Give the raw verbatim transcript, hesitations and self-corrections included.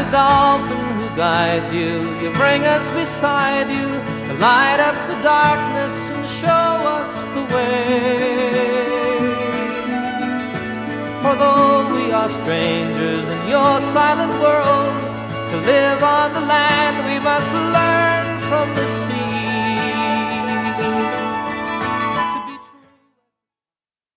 dolphin who guides you. You bring us beside you to light up the darkness and show us the way. For though we are strangers in your silent world, to live on the land we must learn from the sea.